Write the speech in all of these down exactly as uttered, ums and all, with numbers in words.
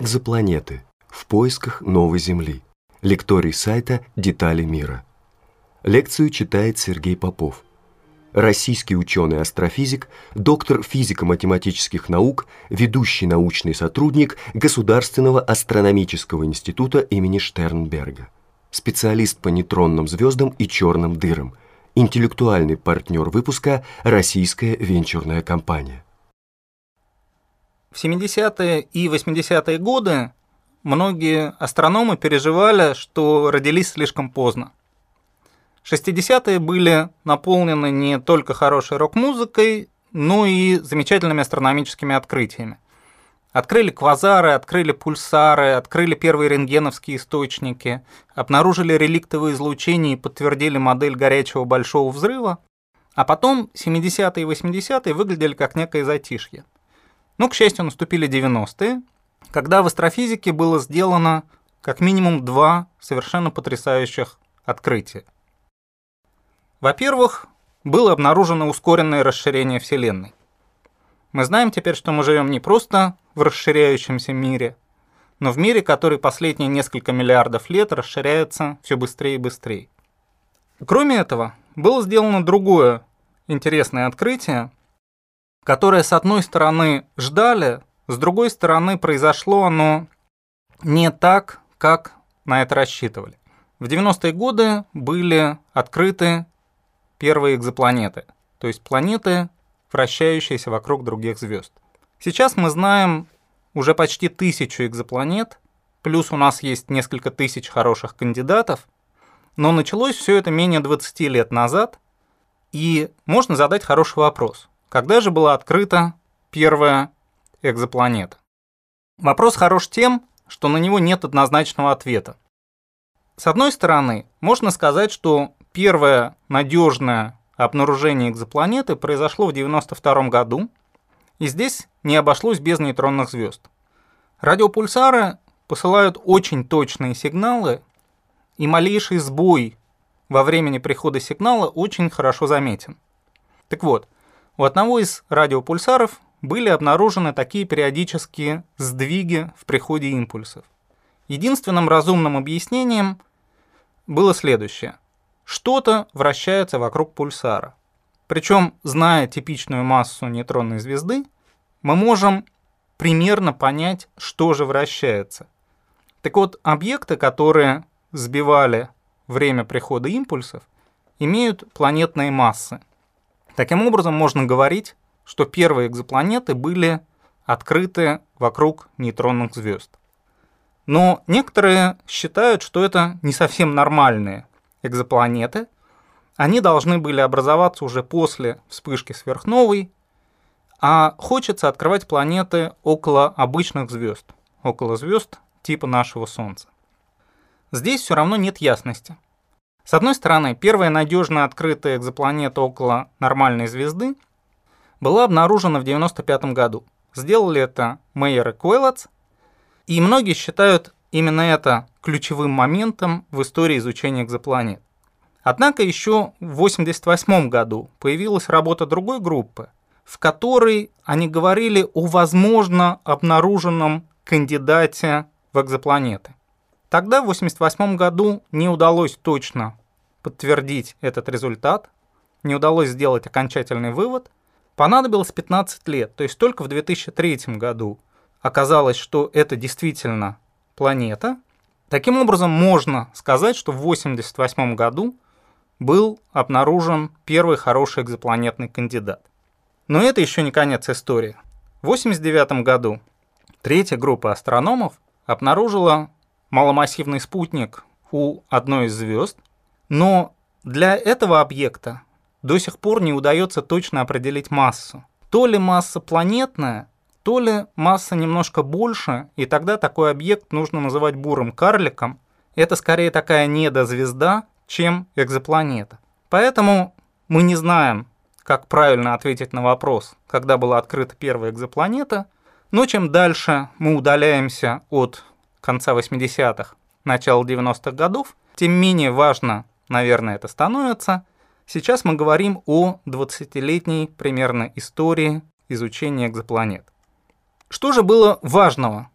Экзопланеты. В поисках новой Земли. Лекторий сайта «Детали мира». Лекцию читает Сергей Попов. Российский ученый-астрофизик, доктор физико-математических наук, ведущий научный сотрудник Государственного астрономического института имени Штернберга. Специалист по нейтронным звездам и черным дырам. Интеллектуальный партнер выпуска «Российская венчурная компания». В семидесятые и восьмидесятые годы многие астрономы переживали, что родились слишком поздно. шестидесятые были наполнены не только хорошей рок-музыкой, но и замечательными астрономическими открытиями. Открыли квазары, открыли пульсары, открыли первые рентгеновские источники, обнаружили реликтовое излучение и подтвердили модель горячего большого взрыва, а потом семидесятые и восьмидесятые выглядели как некое затишье. Но, к счастью, наступили девяностые, когда в астрофизике было сделано как минимум два совершенно потрясающих открытия. Во-первых, было обнаружено ускоренное расширение Вселенной. Мы знаем теперь, что мы живем не просто в расширяющемся мире, но в мире, который последние несколько миллиардов лет расширяется все быстрее и быстрее. Кроме этого, было сделано другое интересное открытие, которое, с одной стороны, ждали, с другой стороны, произошло оно не так, как на это рассчитывали. В девяностые годы были открыты первые экзопланеты, то есть планеты, вращающиеся вокруг других звезд. Сейчас мы знаем уже почти тысячу экзопланет, плюс у нас есть несколько тысяч хороших кандидатов, но началось все это менее двадцати лет назад, и можно задать хороший вопрос. Когда же была открыта первая экзопланета? Вопрос хорош тем, что на него нет однозначного ответа. С одной стороны, можно сказать, что первое надежное обнаружение экзопланеты произошло в девяносто втором году, и здесь не обошлось без нейтронных звезд. Радиопульсары посылают очень точные сигналы, и малейший сбой во времени прихода сигнала очень хорошо заметен. Так вот, у одного из радиопульсаров были обнаружены такие периодические сдвиги в приходе импульсов. Единственным разумным объяснением было следующее. Что-то вращается вокруг пульсара. Причем, зная типичную массу нейтронной звезды, мы можем примерно понять, что же вращается. Так вот, объекты, которые сбивали время прихода импульсов, имеют планетные массы. Таким образом, можно говорить, что первые экзопланеты были открыты вокруг нейтронных звезд. Но некоторые считают, что это не совсем нормальные экзопланеты. Они должны были образоваться уже после вспышки сверхновой, а хочется открывать планеты около обычных звезд, около звезд типа нашего Солнца. Здесь все равно нет ясности. С одной стороны, первая надежно открытая экзопланета около нормальной звезды была обнаружена в девяносто пятом году. Сделали это Мейер и Куэлац, и многие считают именно это ключевым моментом в истории изучения экзопланет. Однако еще в восемьдесят восьмом году появилась работа другой группы, в которой они говорили о возможно обнаруженном кандидате в экзопланеты. Тогда, в восемьдесят восьмом году, не удалось точно подтвердить этот результат, не удалось сделать окончательный вывод. Понадобилось пятнадцать лет, то есть только в две тысячи третьем году оказалось, что это действительно планета. Таким образом, можно сказать, что в восемьдесят восьмом году был обнаружен первый хороший экзопланетный кандидат. Но это еще не конец истории. В восемьдесят девятом году третья группа астрономов обнаружила маломассивный спутник у одной из звезд, но для этого объекта до сих пор не удается точно определить массу. То ли масса планетная, то ли масса немножко больше, и тогда такой объект нужно называть бурым карликом. Это скорее такая недозвезда, чем экзопланета. Поэтому мы не знаем, как правильно ответить на вопрос, когда была открыта первая экзопланета, но чем дальше мы удаляемся от конца восьмидесятых, начала девяностых годов, тем менее важно, наверное, это становится. Сейчас мы говорим о двадцатилетней примерно истории изучения экзопланет. Что же было важного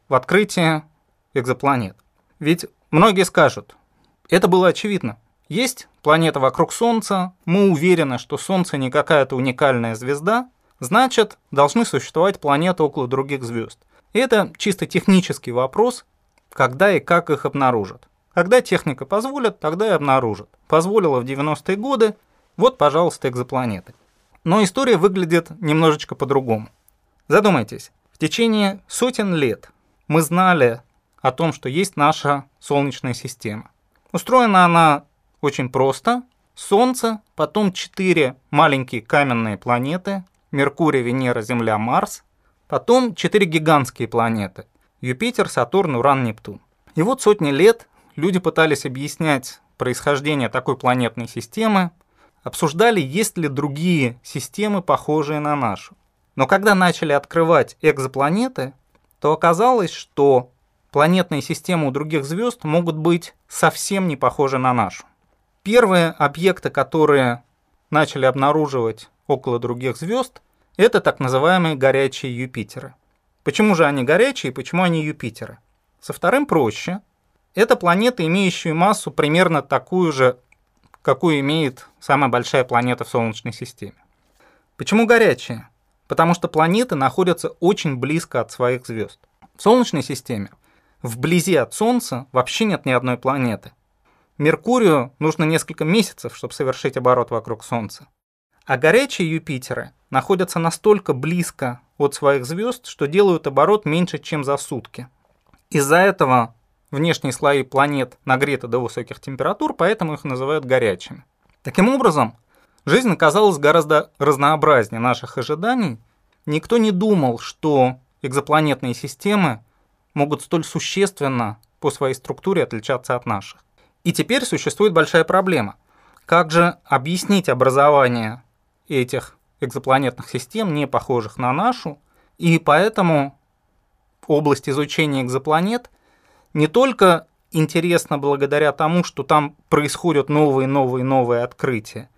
в открытии экзопланет. Ведь многие скажут, это было очевидно. Есть планета вокруг Солнца, мы уверены, что Солнце не какая-то уникальная звезда, значит, должны существовать планеты около других звезд. И это чисто технический вопрос, когда и как их обнаружат. Когда техника позволит, тогда и обнаружат. Позволила в девяностые годы, вот, пожалуйста, экзопланеты. Но история выглядит немножечко по-другому. Задумайтесь, в течение сотен лет мы знали о том, что есть наша Солнечная система. Устроена она очень просто. Солнце, потом четыре маленькие каменные планеты, Меркурий, Венера, Земля, Марс, потом четыре гигантские планеты, Юпитер, Сатурн, Уран, Нептун. И вот сотни лет люди пытались объяснять происхождение такой планетной системы, обсуждали, есть ли другие системы, похожие на нашу. Но когда начали открывать экзопланеты, то оказалось, что планетные системы у других звезд могут быть совсем не похожи на нашу. Первые объекты, которые начали обнаруживать около других звезд, это так называемые горячие Юпитеры. Почему же они горячие и почему они Юпитеры? Со вторым проще. Это планеты, имеющие массу примерно такую же, какую имеет самая большая планета в Солнечной системе. Почему горячие? Потому что планеты находятся очень близко от своих звезд. В Солнечной системе вблизи от Солнца вообще нет ни одной планеты. Меркурию нужно несколько месяцев, чтобы совершить оборот вокруг Солнца. А горячие Юпитеры находятся настолько близко от своих звезд, что делают оборот меньше, чем за сутки. Из-за этого внешние слои планет нагреты до высоких температур, поэтому их называют горячими. Таким образом, жизнь оказалась гораздо разнообразнее наших ожиданий. Никто не думал, что экзопланетные системы могут столь существенно по своей структуре отличаться от наших. И теперь существует большая проблема. Как же объяснить образование этих экзопланетных систем, не похожих на нашу? И поэтому область изучения экзопланет не только интересна благодаря тому, что там происходят новые, новые, новые открытия,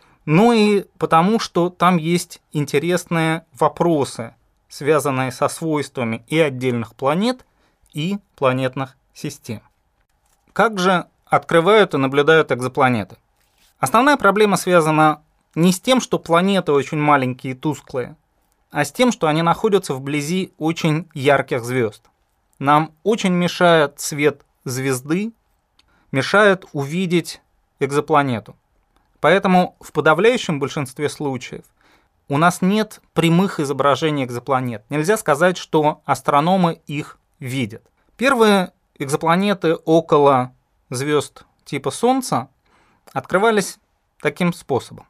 но и потому, что там есть интересные вопросы, связанные со свойствами и отдельных планет, и планетных систем. Как же открывают и наблюдают экзопланеты? Основная проблема связана не с тем, что планеты очень маленькие и тусклые, а с тем, что они находятся вблизи очень ярких звезд. Нам очень мешает свет звезды, мешает увидеть экзопланету. Поэтому в подавляющем большинстве случаев у нас нет прямых изображений экзопланет. Нельзя сказать, что астрономы их видят. Первые экзопланеты около звезд типа Солнца открывались таким способом.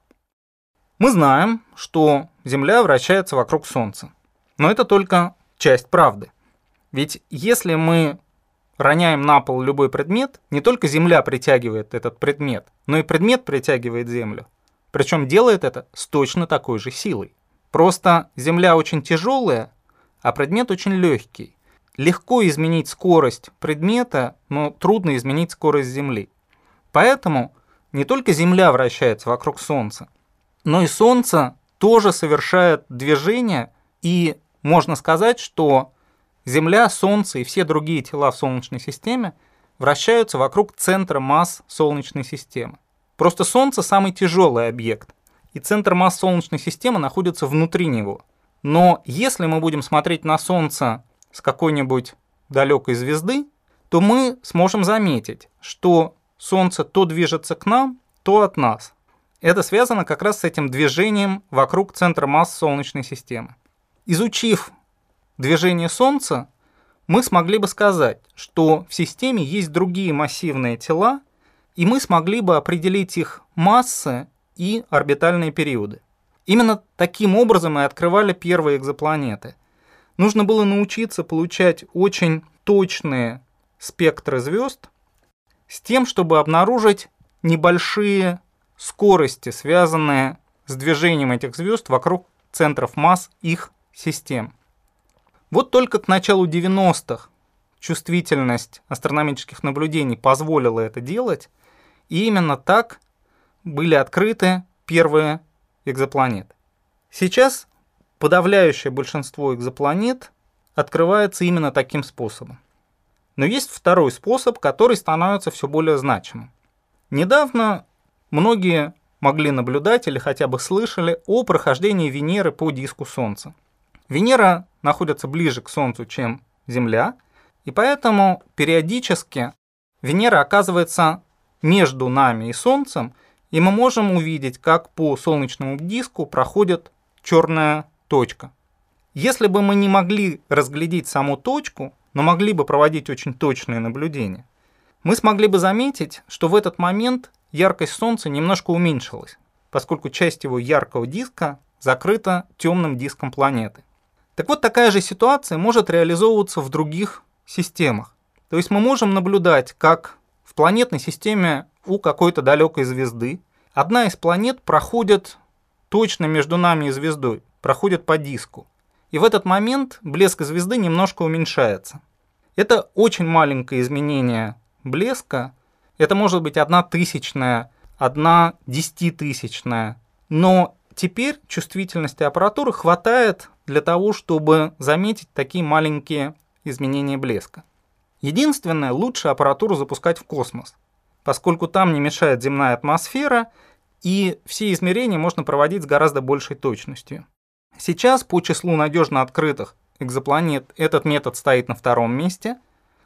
Мы знаем, что Земля вращается вокруг Солнца. Но это только часть правды. Ведь если мы роняем на пол любой предмет, не только Земля притягивает этот предмет, но и предмет притягивает Землю. Причем делает это с точно такой же силой. Просто Земля очень тяжелая, а предмет очень легкий. Легко изменить скорость предмета, но трудно изменить скорость Земли. Поэтому не только Земля вращается вокруг Солнца, но и Солнце тоже совершает движение, и можно сказать, что Земля, Солнце и все другие тела в Солнечной системе вращаются вокруг центра масс Солнечной системы. Просто Солнце самый тяжелый объект, и центр масс Солнечной системы находится внутри него. Но если мы будем смотреть на Солнце с какой-нибудь далекой звезды, то мы сможем заметить, что Солнце то движется к нам, то от нас. Это связано как раз с этим движением вокруг центра масс Солнечной системы. Изучив движение Солнца, мы смогли бы сказать, что в системе есть другие массивные тела, и мы смогли бы определить их массы и орбитальные периоды. Именно таким образом и открывали первые экзопланеты. Нужно было научиться получать очень точные спектры звезд с тем, чтобы обнаружить небольшие скорости, связанные с движением этих звезд вокруг центров масс их систем. Вот только к началу девяностых чувствительность астрономических наблюдений позволила это делать, и именно так были открыты первые экзопланеты. Сейчас подавляющее большинство экзопланет открывается именно таким способом. Но есть второй способ, который становится все более значимым. Недавно многие могли наблюдать или хотя бы слышали о прохождении Венеры по диску Солнца. Венера находится ближе к Солнцу, чем Земля, и поэтому периодически Венера оказывается между нами и Солнцем, и мы можем увидеть, как по солнечному диску проходит черная точка. Если бы мы не могли разглядеть саму точку, но могли бы проводить очень точные наблюдения, мы смогли бы заметить, что в этот момент яркость Солнца немножко уменьшилась, поскольку часть его яркого диска закрыта темным диском планеты. Так вот, такая же ситуация может реализовываться в других системах. То есть мы можем наблюдать, как в планетной системе у какой-то далекой звезды одна из планет проходит точно между нами и звездой, проходит по диску. И в этот момент блеск звезды немножко уменьшается. Это очень маленькое изменение блеска. Это может быть одна тысячная, одна десятитысячная. Но теперь чувствительности аппаратуры хватает для того, чтобы заметить такие маленькие изменения блеска. Единственное, лучше аппаратуру запускать в космос, поскольку там не мешает земная атмосфера, и все измерения можно проводить с гораздо большей точностью. Сейчас по числу надежно открытых экзопланет этот метод стоит на втором месте,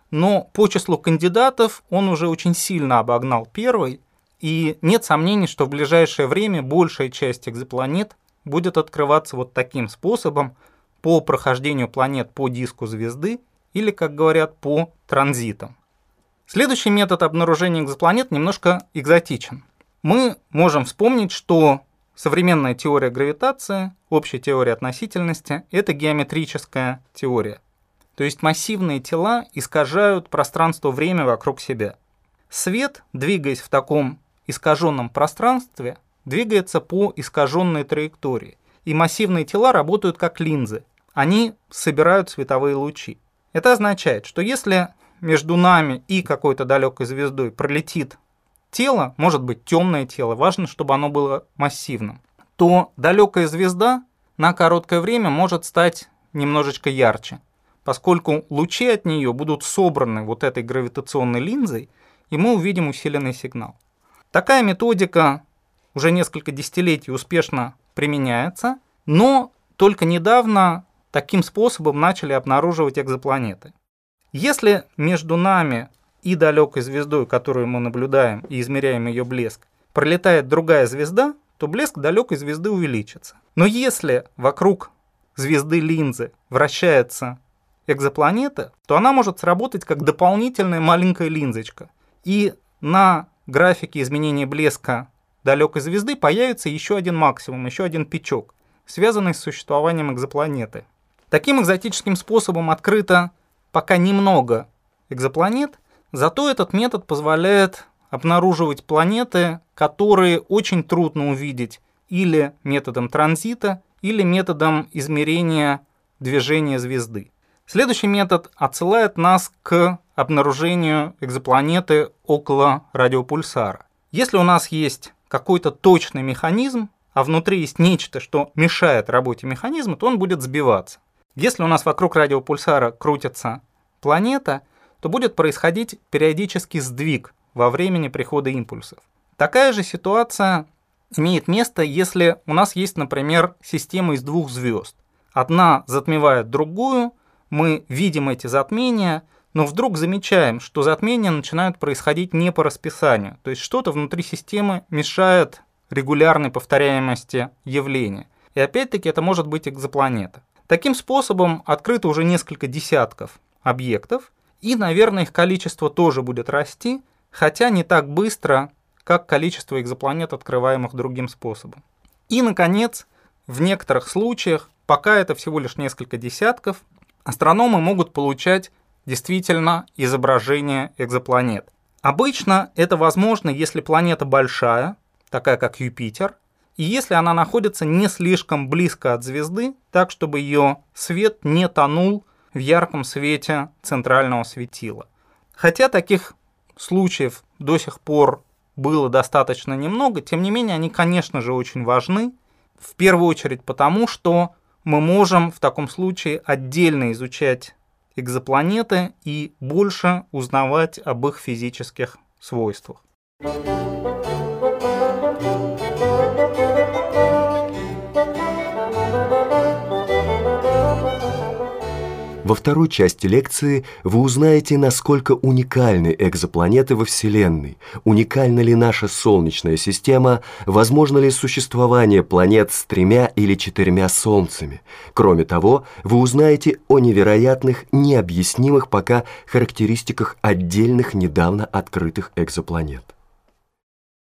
но по числу кандидатов он уже очень сильно обогнал первый, и нет сомнений, что в ближайшее время большая часть экзопланет будет открываться вот таким способом по прохождению планет по диску звезды или, как говорят, по транзитам. Следующий метод обнаружения экзопланет немножко экзотичен. Мы можем вспомнить, что современная теория гравитации, общая теория относительности – это геометрическая теория. То есть массивные тела искажают пространство-время вокруг себя. Свет, двигаясь в таком искаженном пространстве, двигается по искаженной траектории. И массивные тела работают как линзы. Они собирают световые лучи. Это означает, что если между нами и какой-то далекой звездой пролетит тело, может быть темное тело, важно, чтобы оно было массивным, то далекая звезда на короткое время может стать немножечко ярче, поскольку лучи от нее будут собраны вот этой гравитационной линзой, и мы увидим усиленный сигнал. Такая методика уже несколько десятилетий успешно применяется, но только недавно таким способом начали обнаруживать экзопланеты. Если между нами и далекой звездой, которую мы наблюдаем и измеряем ее блеск, пролетает другая звезда, то блеск далекой звезды увеличится. Но если вокруг звезды линзы вращается экзопланета, то она может сработать как дополнительная маленькая линзочка. И на графике изменения блеска далекой звезды появится еще один максимум, еще один пичок, связанный с существованием экзопланеты. Таким экзотическим способом открыто пока немного экзопланет, зато этот метод позволяет обнаруживать планеты, которые очень трудно увидеть или методом транзита, или методом измерения движения звезды. Следующий метод отсылает нас к обнаружению экзопланеты около радиопульсара. Если у нас есть какой-то точный механизм, а внутри есть нечто, что мешает работе механизма, то он будет сбиваться. Если у нас вокруг радиопульсара крутится планета, то будет происходить периодический сдвиг во времени прихода импульсов. Такая же ситуация имеет место, если у нас есть, например, система из двух звезд. Одна затмевает другую, мы видим эти затмения, но вдруг замечаем, что затмения начинают происходить не по расписанию, то есть что-то внутри системы мешает регулярной повторяемости явления. И опять-таки это может быть экзопланета. Таким способом открыто уже несколько десятков объектов, и, наверное, их количество тоже будет расти, хотя не так быстро, как количество экзопланет, открываемых другим способом. И, наконец, в некоторых случаях, пока это всего лишь несколько десятков, астрономы могут получать действительно изображения экзопланет. Обычно это возможно, если планета большая, такая как Юпитер, и если она находится не слишком близко от звезды, так чтобы ее свет не тонул в ярком свете центрального светила. Хотя таких случаев до сих пор было достаточно немного, тем не менее они, конечно же, очень важны, в первую очередь потому, что мы можем в таком случае отдельно изучать экзопланеты и больше узнавать об их физических свойствах. Во второй части лекции вы узнаете, насколько уникальны экзопланеты во Вселенной, уникальна ли наша Солнечная система, возможно ли существование планет с тремя или четырьмя Солнцами. Кроме того, вы узнаете о невероятных, необъяснимых пока характеристиках отдельных недавно открытых экзопланет.